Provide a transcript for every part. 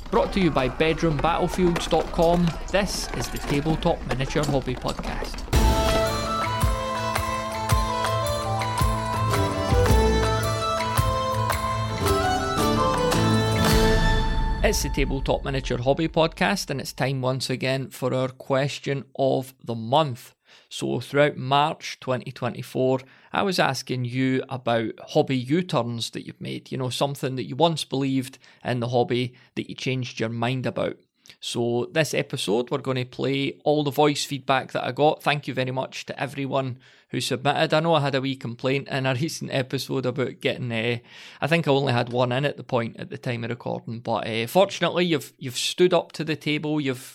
Brought to you by BedroomBattlefields.com, this is the Tabletop Miniature Hobby Podcast. It's the Tabletop Miniature Hobby Podcast, and it's time once again for our question of the month. So throughout March 2024, I was asking you about hobby U-turns that you've made. You know, something that you once believed in the hobby that you changed your mind about. So this episode, we're going to play all the voice feedback that I got. Thank you very much to everyone who submitted. I know I had a wee complaint in a recent episode about getting, I think I only had one in at the time of recording, but fortunately you've stood up to the table, you've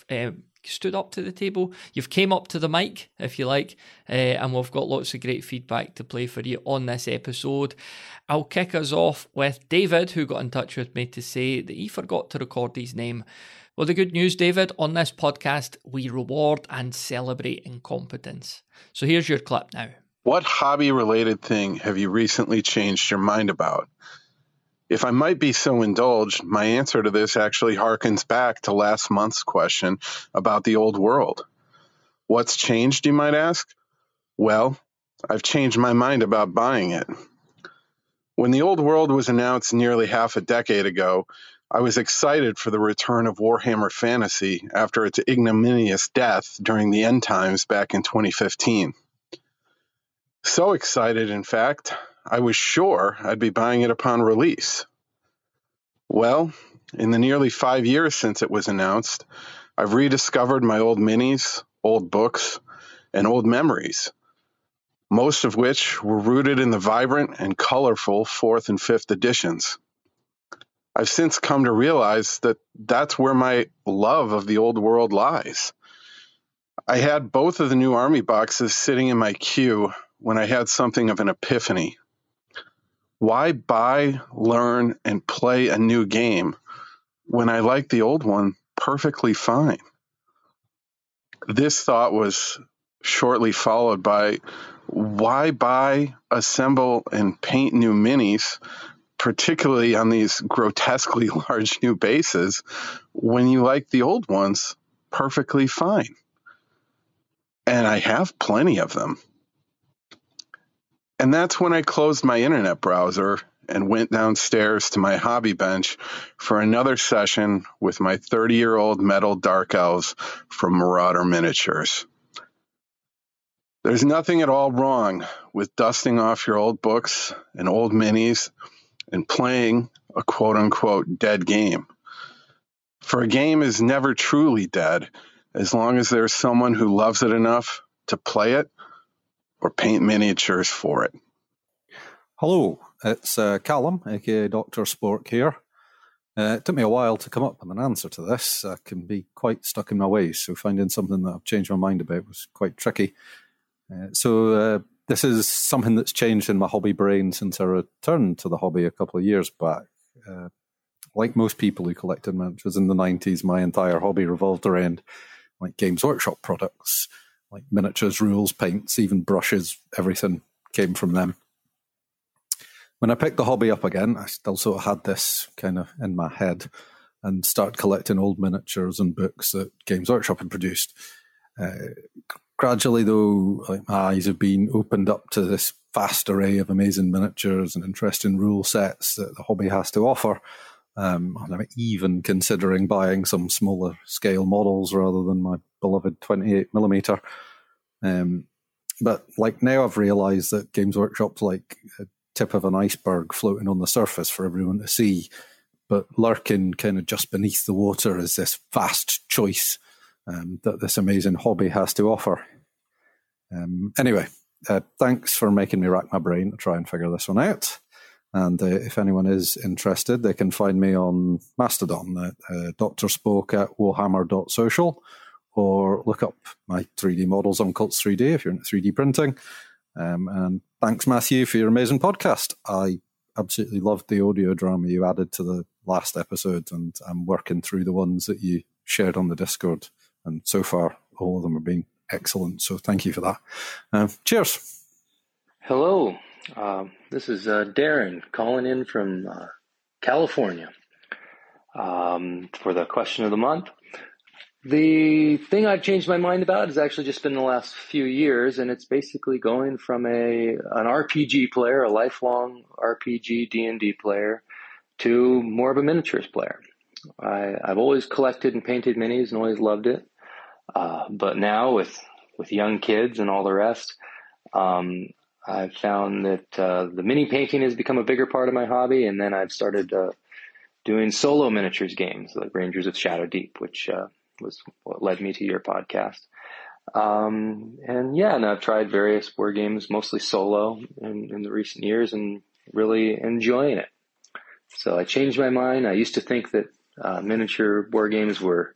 came up to the mic, if you like, and we've got lots of great feedback to play for you on this episode. I'll kick us off with David, who got in touch with me to say that he forgot to record his name. Well, the good news, David, on this podcast, we reward and celebrate incompetence. So here's your clip now. What hobby-related thing have you recently changed your mind about? If I might be so indulged, my answer to this actually harkens back to last month's question about the old world. What's changed, you might ask? Well, I've changed my mind about buying it. When the old world was announced nearly half a decade ago, I was excited for the return of Warhammer Fantasy after its ignominious death during the end times back in 2015. So excited, in fact, I was sure I'd be buying it upon release. Well, in the nearly 5 years since it was announced, I've rediscovered my old minis, old books, and old memories, most of which were rooted in the vibrant and colorful 4th and 5th editions. I've since come to realize that that's where my love of the old world lies. I had both of the new army boxes sitting in my queue when I had something of an epiphany. Why buy, learn, and play a new game when I like the old one perfectly fine? This thought was shortly followed by, why buy, assemble, and paint new minis, particularly on these grotesquely large new bases, when you like the old ones perfectly fine? And I have plenty of them. And that's when I closed my internet browser and went downstairs to my hobby bench for another session with my 30-year-old metal Dark Elves from Marauder Miniatures. There's nothing at all wrong with dusting off your old books and old minis and playing a quote-unquote dead game. For a game is never truly dead as long as there's someone who loves it enough to play it or paint miniatures for it. Hello, it's Callum, aka Dr. Spork here. It took me a while to come up with an answer to this. I can be quite stuck in my ways, so finding something that I've changed my mind about was quite tricky. This is something that's changed in my hobby brain since I returned to the hobby a couple of years back. Like most people who collected miniatures in the 90s, my entire hobby revolved around like Games Workshop products, like miniatures, rules, paints, even brushes, everything came from them. When I picked the hobby up again, I still sort of had this kind of in my head and started collecting old miniatures and books that Games Workshop had produced. Gradually, though, like, my eyes have been opened up to this vast array of amazing miniatures and interesting rule sets that the hobby has to offer. And I'm even considering buying some smaller scale models rather than my beloved 28mm. But like now I've realised that Games Workshop's like a tip of an iceberg floating on the surface for everyone to see, but lurking kind of just beneath the water is this vast choice that this amazing hobby has to offer. Anyway, thanks for making me rack my brain to try and figure this one out. And if anyone is interested, they can find me on Mastodon at Dr. Spoke at warhammer.social, or look up my 3D models on Cults 3D if you're into 3D printing. And thanks, Matthew, for your amazing podcast. I absolutely loved the audio drama you added to the last episode, and I'm working through the ones that you shared on the Discord. And so far, all of them have been excellent. So thank you for that. Cheers. Hello. This is Darren calling in from California. For the question of the month, the thing I've changed my mind about has actually just been the last few years, and it's basically going from an RPG player, a lifelong RPG D&D player, to more of a miniatures player. I've always collected and painted minis and always loved it. But now with young kids and all the rest, I've found that the mini painting has become a bigger part of my hobby. And then I've started doing solo miniatures games like Rangers of Shadow Deep, which was what led me to your podcast. And I've tried various board games, mostly solo in the recent years, and really enjoying it. So I changed my mind. I used to think that miniature board games were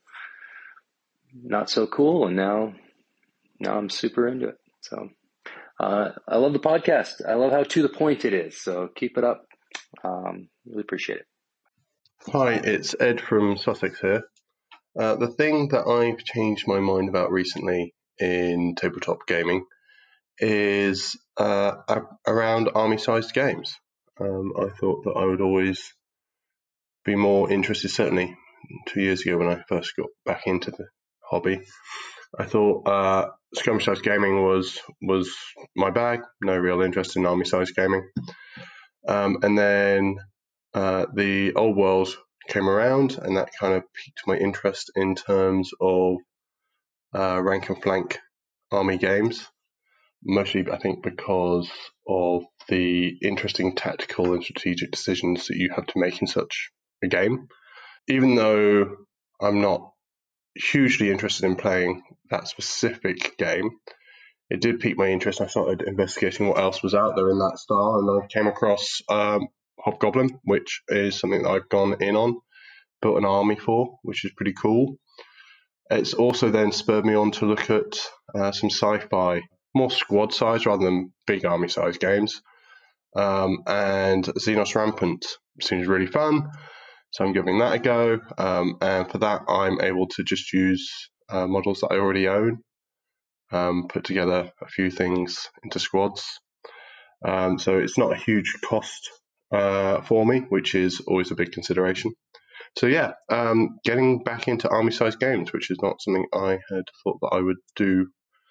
not so cool, and now I'm super into it. So I love the podcast. I love how to the point it is. So keep it up. Really appreciate it. Hi, it's Ed from Sussex here. The thing that I've changed my mind about recently in tabletop gaming is around army-sized games. I thought that I would always be more interested, certainly 2 years ago when I first got back into the hobby. I thought skirmish-sized gaming was my bag, no real interest in army-sized gaming. And then the old world came around, and that kind of piqued my interest in terms of rank and flank army games, mostly I think because of the interesting tactical and strategic decisions that you have to make in such a game. Even though I'm not hugely interested in playing that specific game, it did pique my interest. I started investigating what else was out there in that style, and I came across Hobgoblin, which is something that I've gone in on, built an army for, which is pretty cool. It's also then spurred me on to look at some sci-fi, more squad size rather than big army size games. And Xenos Rampant seems really fun, so I'm giving that a go. And for that, I'm able to just use models that I already own, put together a few things into squads. So it's not a huge cost for me, which is always a big consideration. So getting back into army-sized games, which is not something I had thought that I would do,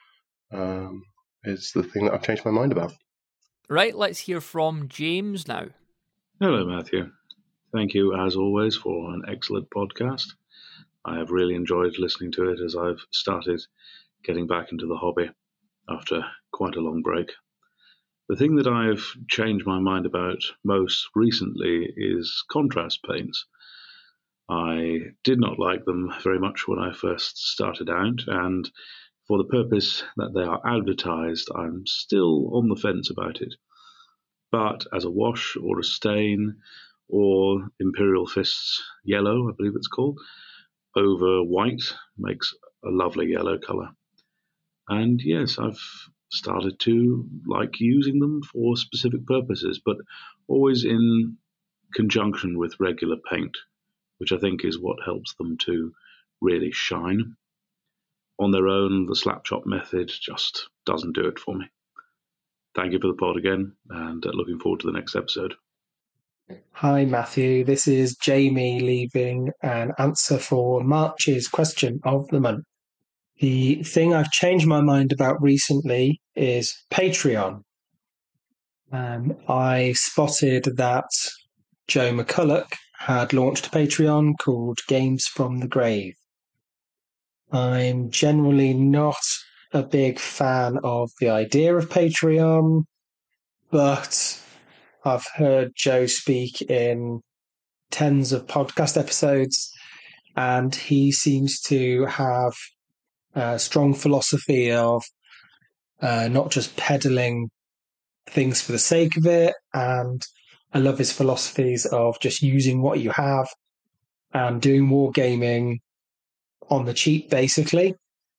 is the thing that I've changed my mind about. Right, let's hear from James now. Hello, Matthew. Thank you, as always, for an excellent podcast. I have really enjoyed listening to it as I've started getting back into the hobby after quite a long break. The thing that I've changed my mind about most recently is contrast paints. I did not like them very much when I first started out, and for the purpose that they are advertised, I'm still on the fence about it. But as a wash or a stain, or Imperial Fists yellow, I believe it's called, over white makes a lovely yellow colour. And yes, I've started to like using them for specific purposes, but always in conjunction with regular paint, which I think is what helps them to really shine. On their own, the slap chop method just doesn't do it for me. Thank you for the pod again, and looking forward to the next episode. Hi, Matthew. This is Jamie leaving an answer for March's question of the month. The thing I've changed my mind about recently is Patreon. I spotted that Joe McCulloch had launched a Patreon called Games from the Grave. I'm generally not a big fan of the idea of Patreon, but I've heard Joe speak in tens of podcast episodes, and he seems to have a strong philosophy of not just peddling things for the sake of it, and I love his philosophies of just using what you have and doing wargaming on the cheap, basically.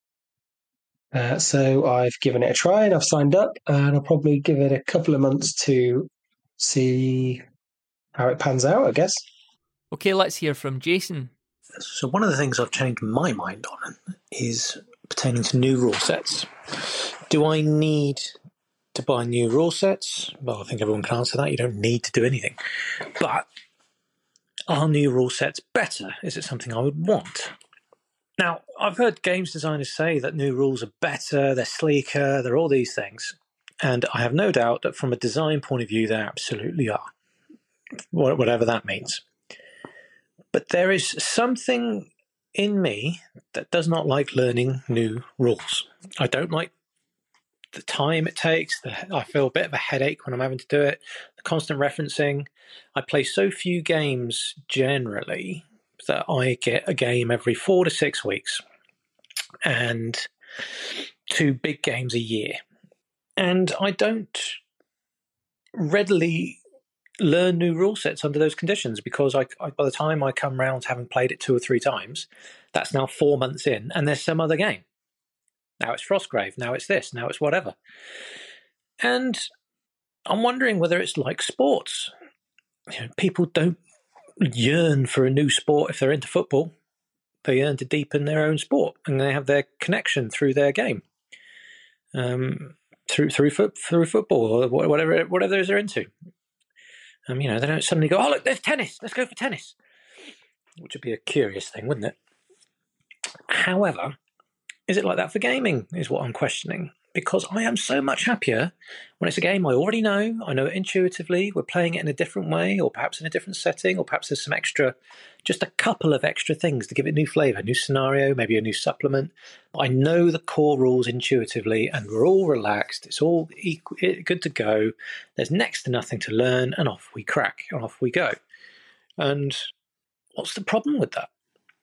So I've given it a try and I've signed up, and I'll probably give it a couple of months to see how it pans out, I guess. Okay, let's hear from Jason. So one of the things I've changed my mind on is pertaining to new rule sets. Do I need to buy new rule sets? Well, I think everyone can answer that. You don't need to do anything. But Are new rule sets better? Is it something I would want? Now, I've heard games designers say that new rules are better, they're sleeker, they're all these things. And I have no doubt that from a design point of view, they absolutely are, whatever that means. But there is something in me that does not like learning new rules. I don't like the time it takes. I feel a bit of a headache when I'm having to do it. The constant referencing. I play so few games generally that I get a game every 4 to 6 weeks and 2 big games a year. And I don't readily learn new rule sets under those conditions because I by the time I come round to having played it 2 or 3 times, that's now 4 months in and there's some other game. Now it's Frostgrave, now it's this, now it's whatever. And I'm wondering whether it's like sports. People don't yearn for a new sport if they're into football. They yearn to deepen their own sport and they have their connection through their game. Through football or whatever it is they're into. They don't suddenly go, oh, look, there's tennis. Let's go for tennis. Which would be a curious thing, wouldn't it? However, is it like that for gaming is what I'm questioning. Because I am so much happier when it's a game I already know. I know it intuitively. We're playing it in a different way or perhaps in a different setting or perhaps there's some extra, just a couple of extra things to give it new flavour, new scenario, maybe a new supplement. But I know the core rules intuitively and we're all relaxed. It's all good to go. There's next to nothing to learn and off we crack and off we go. And what's the problem with that?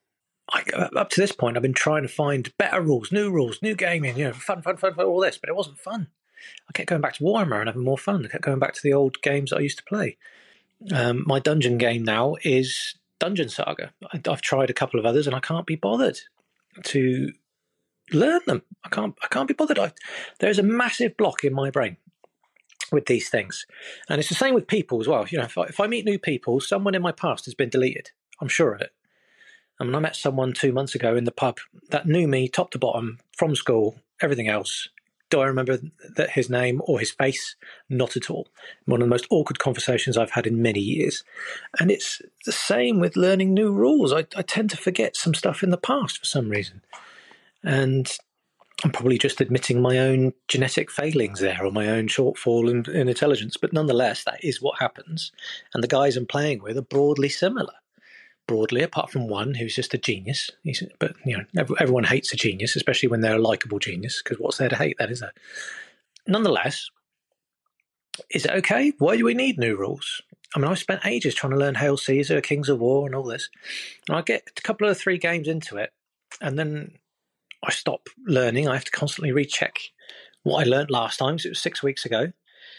Up to this point, I've been trying to find better rules, new gaming, fun, all this, but it wasn't fun. I kept going back to Warhammer and having more fun. I kept going back to the old games that I used to play. My dungeon game now is Dungeon Saga. I've tried a couple of others and I can't be bothered to learn them. I can't be bothered. There's a massive block in my brain with these things. And it's the same with people as well. If I meet new people, someone in my past has been deleted. I'm sure of it. I met someone 2 months ago in the pub that knew me top to bottom, from school, everything else. Do I remember his name or his face? Not at all. One of the most awkward conversations I've had in many years. And it's the same with learning new rules. I tend to forget some stuff in the past for some reason. And I'm probably just admitting my own genetic failings there or my own shortfall in intelligence. But nonetheless, that is what happens. And the guys I'm playing with are broadly similar. Broadly, apart from one who's just a genius. But everyone hates a genius, especially when they're a likable genius, because what's there to hate then, is there? Nonetheless, is it okay? Why do we need new rules? I've spent ages trying to learn Hail Caesar, Kings of War, and all this. And I get a couple of 3 games into it, and then I stop learning. I have to constantly recheck what I learned last time, because it was 6 weeks ago.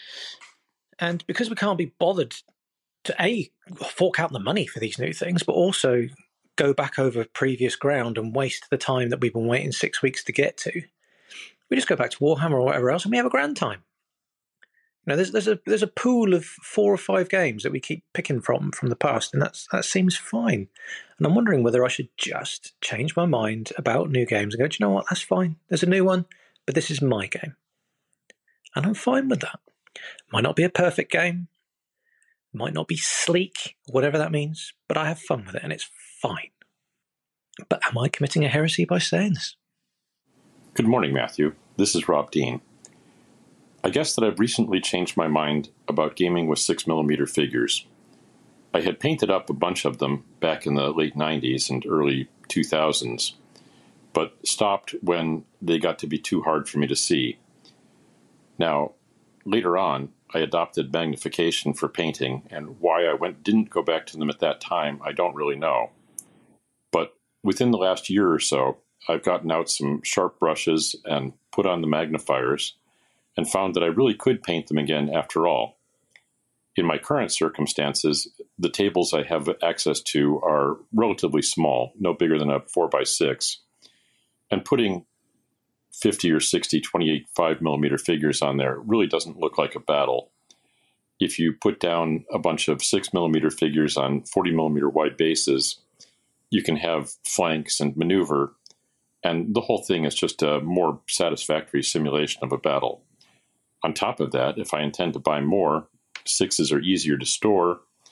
And because we can't be bothered to fork out the money for these new things, but also go back over previous ground and waste the time that we've been waiting 6 weeks to get to. We just go back to Warhammer or whatever else, and we have a grand time. There's a pool of 4 or 5 games that we keep picking from the past, and that seems fine. And I'm wondering whether I should just change my mind about new games and go, do you know what? That's fine. There's a new one, but this is my game, and I'm fine with that. Might not be a perfect game. Might not be sleek, whatever that means, but I have fun with it and it's fine. But am I committing a heresy by saying this? Good morning, Matthew. This is Rob Dean. I guess that I've recently changed my mind about gaming with 6mm figures. I had painted up a bunch of them back in the late 90s and early 2000s, but stopped when they got to be too hard for me to see. Now, later on, I adopted magnification for painting, and why I didn't go back to them at that time, I don't really know. But within the last year or so, I've gotten out some sharp brushes and put on the magnifiers, and found that I really could paint them again after all. In my current circumstances, the tables I have access to are relatively small, no bigger than a 4x6, and putting 50 or 60 25mm figures on there really doesn't look like a battle. If you put down a bunch of 6mm figures on 40mm wide bases, you can have flanks and maneuver, and the whole thing is just a more satisfactory simulation of a battle. On top of that, if I intend to buy more, 6s are easier to store,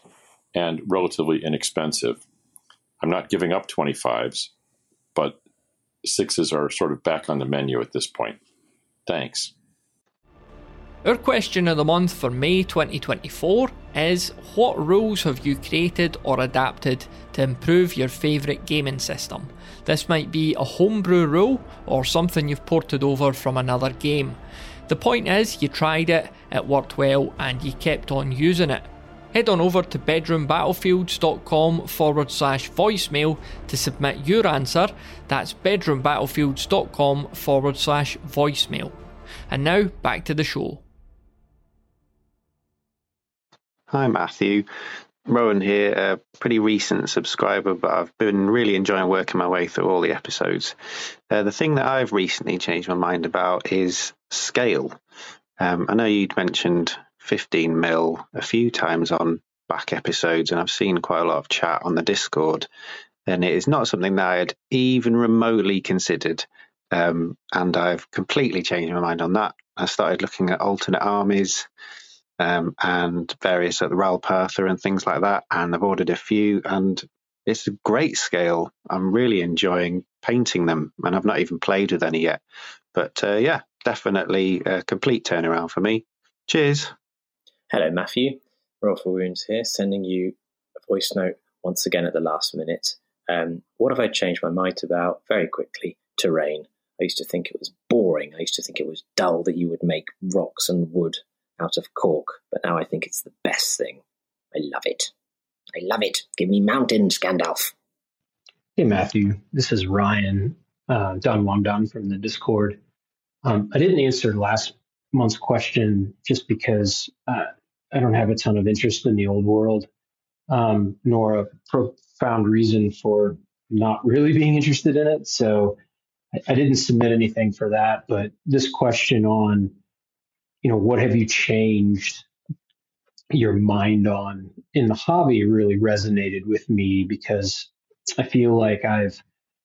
and relatively inexpensive. I'm not giving up 25s, but 6s are sort of back on the menu at this point. Thanks. Our question of the month for May 2024 is: what rules have you created or adapted to improve your favourite gaming system? This might be a homebrew rule or something you've ported over from another game. The point is, you tried it, it worked well, and you kept on using it. Head on over to bedroombattlefields.com/voicemail to submit your answer. That's bedroombattlefields.com/voicemail. And now, back to the show. Hi Matthew, Rowan here, a pretty recent subscriber, but I've been really enjoying working my way through all the episodes. The thing that I've recently changed my mind about is scale. I know you'd mentioned 15 mil a few times on back episodes, and I've seen quite a lot of chat on the Discord, and it is not something that I had even remotely considered, and I've completely changed my mind on that. I started looking at alternate armies, and various at the Ralpatha and things like that, and I've ordered a few, and it's a great scale. I'm really enjoying painting them, and I've not even played with any yet. But yeah, definitely a complete turnaround for me. Cheers. Hello, Matthew. Rolf Wounds here, sending you a voice note once again at the last minute. What have I changed my mind about? Very quickly, terrain. I used to think it was boring. I used to think it was dull that you would make rocks and wood out of cork, but now I think it's the best thing. I love it. I love it. Give me mountains, Gandalf. Hey, Matthew. This is Ryan, Don Wandon from the Discord. I didn't answer last month's question just because I don't have a ton of interest in the old world, nor a profound reason for not really being interested in it. So I didn't submit anything for that. But this question on, what have you changed your mind on in the hobby really resonated with me, because I feel like I've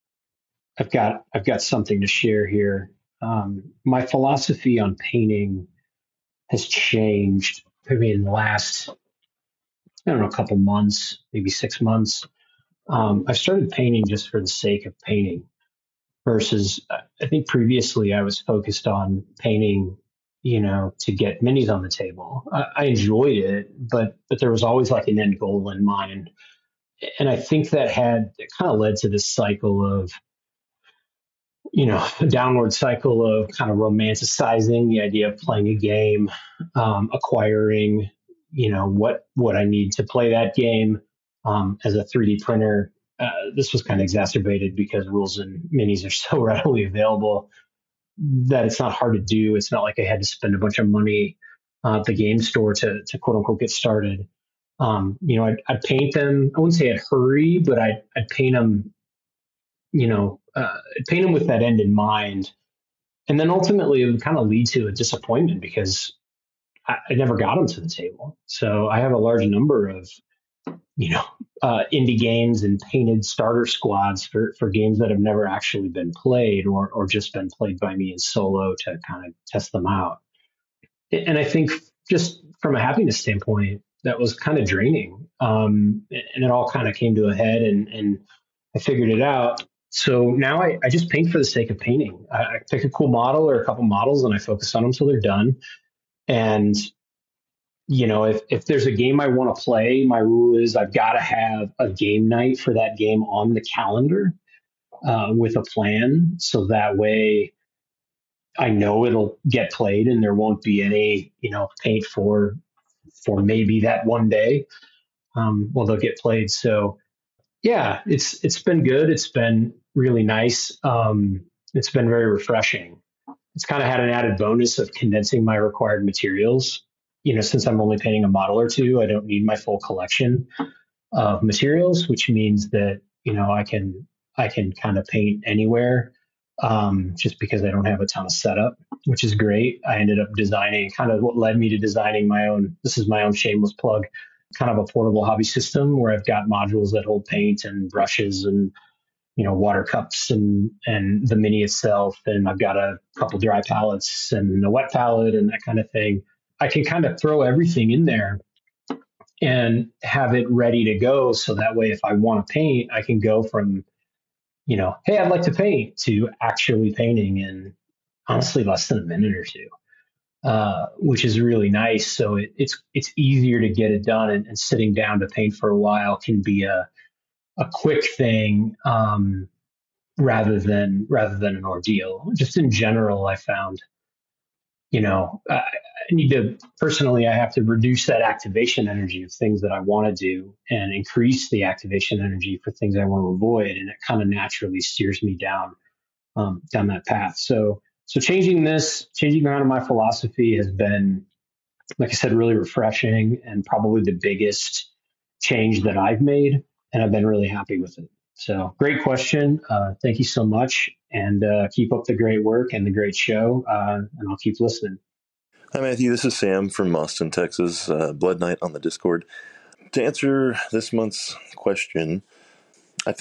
got something to share here. My philosophy on painting has changed maybe in the last, couple months, maybe 6 months. I started painting just for the sake of painting, versus I think previously I was focused on painting, to get minis on the table. I enjoyed it, but there was always like an end goal in mind. And I think it kind of led to this cycle of, a downward cycle of kind of romanticizing the idea of playing a game, acquiring, what I need to play that game as a 3D printer. This was kind of exacerbated because rules and minis are so readily available that it's not hard to do. It's not like I had to spend a bunch of money at the game store to quote unquote get started. I'd paint them. I wouldn't say I'd hurry, but I'd paint them, paint them with that end in mind. And then ultimately it would kind of lead to a disappointment because I never got them to the table. So I have a large number of, indie games and painted starter squads for games that have never actually been played or just been played by me in solo to kind of test them out. And I think just from a happiness standpoint, that was kind of draining. And it all kind of came to a head and I figured it out. So now I just paint for the sake of painting. I pick a cool model or a couple models and I focus on them till they're done. And if there's a game I want to play, my rule is I've got to have a game night for that game on the calendar with a plan. So that way I know it'll get played and there won't be any, paint for maybe that one day. They'll get played. So yeah, it's been good. It's been really nice. It's been very refreshing. It's kind of had an added bonus of condensing my required materials. Since I'm only painting a model or two, I don't need my full collection of materials, which means that, I can kind of paint anywhere, just because I don't have a ton of setup, which is great. I ended up designing kind of what led me to designing this is my own shameless plug, kind of a portable hobby system where I've got modules that hold paint and brushes and, water cups and the mini itself. And I've got a couple dry palettes and a wet palette and that kind of thing. I can kind of throw everything in there and have it ready to go. So that way, if I want to paint, I can go from, hey, I'd like to paint to actually painting in honestly less than a minute or two, which is really nice. So it's easier to get it done, and sitting down to paint for a while can be a quick thing, rather than an ordeal. Just in general, I found, I need to personally, I have to reduce that activation energy of things that I want to do and increase the activation energy for things I want to avoid. And it kind of naturally steers me down that path. So changing kind of my philosophy has been, like I said, really refreshing and probably the biggest change that I've made. And I've been really happy with it. So great question. Thank you so much. And keep up the great work and the great show. And I'll keep listening. Hi, Matthew. This is Sam from Austin, Texas. Blood Knight on the Discord. To answer this month's question, I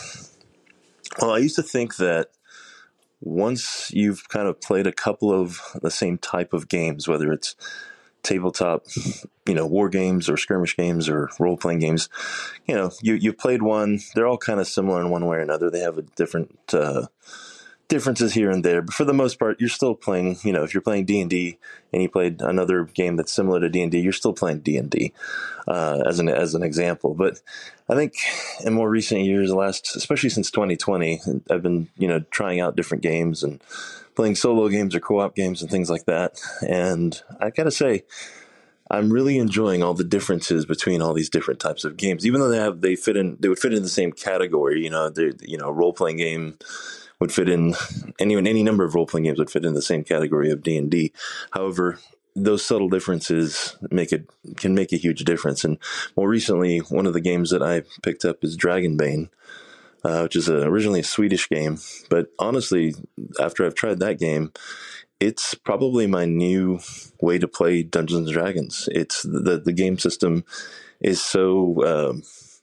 used to think that once you've kind of played a couple of the same type of games, whether it's tabletop, war games or skirmish games or role-playing games, you played one, they're all kind of similar in one way or another. They have a different differences here and there, but for the most part, you're still playing, if you're playing D&D and you played another game that's similar to D&D, you're still playing D&D, as an example. But I think in more recent years, especially since 2020, I've been, trying out different games and playing solo games or co-op games and things like that. And I gotta say, I'm really enjoying all the differences between all these different types of games, even though they would fit in the same category. A role-playing game would fit in, any number of role-playing games would fit in the same category of D&D. However, those subtle differences can make a huge difference. And more recently, one of the games that I picked up is Dragonbane, which is originally a Swedish game. But honestly, after I've tried that game, it's probably my new way to play Dungeons and Dragons. It's the game system is so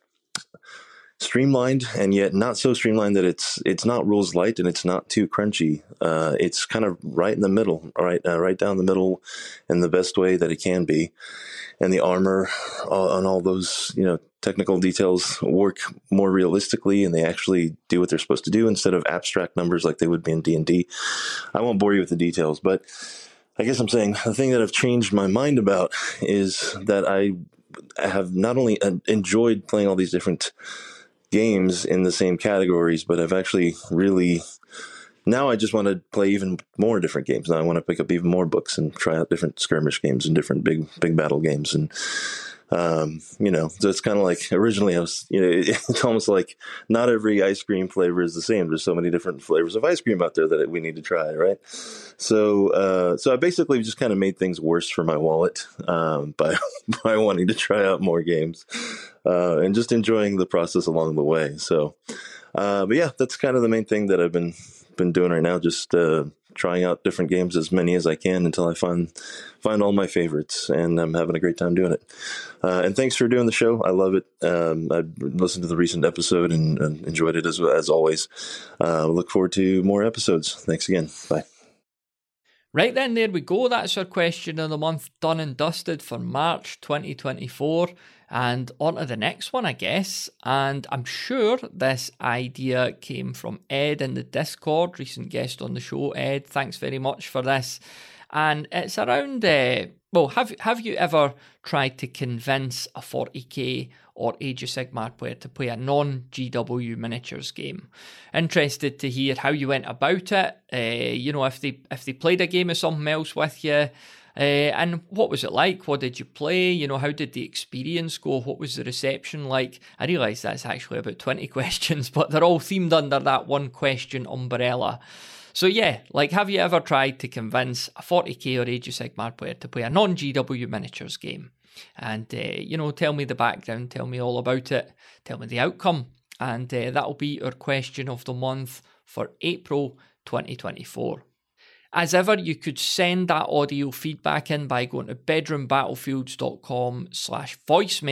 streamlined, and yet not so streamlined that it's not rules light and it's not too crunchy. It's kind of right in the middle, right down the middle, in the best way that it can be. And the armor on all those technical details work more realistically, and they actually do what they're supposed to do instead of abstract numbers like they would be in D&D. I won't bore you with the details, but I guess I'm saying the thing that I've changed my mind about is that I have not only enjoyed playing all these different games in the same categories, but I've actually really, now I just want to play even more different games. Now I want to pick up even more books and try out different skirmish games and different big battle games. And, so it's kind of like, originally I was, it's almost like not every ice cream flavor is the same. There's so many different flavors of ice cream out there that we need to try, right? So I basically just kind of made things worse for my wallet, by wanting to try out more games, and just enjoying the process along the way. So, but yeah, that's kind of the main thing that I've been doing right now. Just, trying out different games, as many as I can, until I find all my favorites, and I'm having a great time doing it. And thanks for doing the show. I love it. I listened to the recent episode and enjoyed it as always. Look forward to more episodes. Thanks again. Bye. Right then, there we go. That's our question of the month done and dusted for March 2024. And on to the next one, I guess. And I'm sure this idea came from Ed in the Discord, recent guest on the show. Ed, thanks very much for this. And it's around, have you ever tried to convince a 40k or Age of Sigmar player to play a non-GW miniatures game? Interested to hear how you went about it, if they played a game of something else with you, and what was it like? What did you play? How did the experience go? What was the reception like? I realise that's actually about 20 questions, but they're all themed under that one question umbrella. So yeah, have you ever tried to convince a 40k or Age of Sigmar player to play a non-GW miniatures game? And, tell me the background, tell me all about it, tell me the outcome. And that'll be our question of the month for April 2024. As ever, you could send that audio feedback in by going to bedroombattlefields.com/voicemail.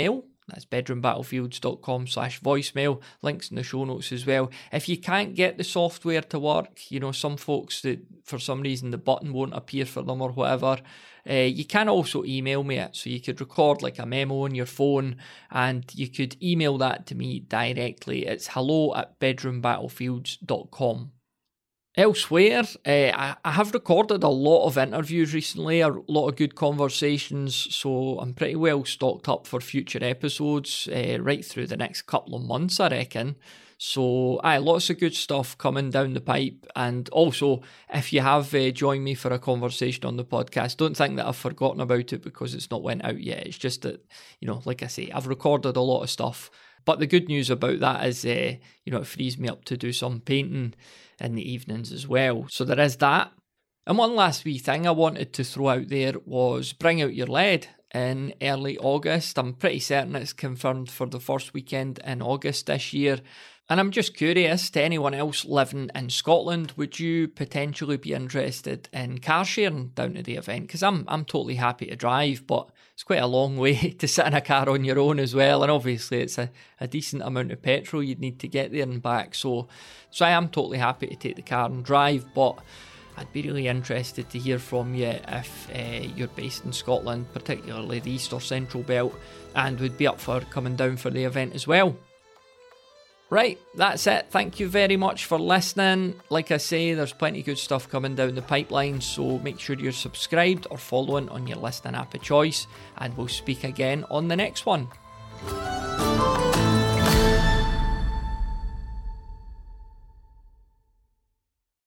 That's bedroombattlefields.com/voicemail. Links in the show notes as well. If you can't get the software to work, some folks that for some reason the button won't appear for them or whatever, you can also email me it. So you could record like a memo on your phone and you could email that to me directly. It's hello@bedroombattlefields.com. Elsewhere, I have recorded a lot of interviews recently, a lot of good conversations, so I'm pretty well stocked up for future episodes right through the next couple of months, I reckon. So, lots of good stuff coming down the pipe. And also, if you have joined me for a conversation on the podcast, don't think that I've forgotten about it because it's not went out yet. It's just that, like I say, I've recorded a lot of stuff. But the good news about that is, it frees me up to do some painting in the evenings as well. So there is that. And one last wee thing I wanted to throw out there was Bring Out Your Lead in early August. I'm pretty certain it's confirmed for the first weekend in August this year. And I'm just curious, to anyone else living in Scotland, would you potentially be interested in car sharing down to the event? Because I'm totally happy to drive, but it's quite a long way to sit in a car on your own as well. And obviously it's a decent amount of petrol you'd need to get there and back. So I am totally happy to take the car and drive, but I'd be really interested to hear from you if you're based in Scotland, particularly the East or Central Belt, and would be up for coming down for the event as well. Right, that's it. Thank you very much for listening. Like I say, there's plenty of good stuff coming down the pipeline, so make sure you're subscribed or following on your listening app of choice, and we'll speak again on the next one.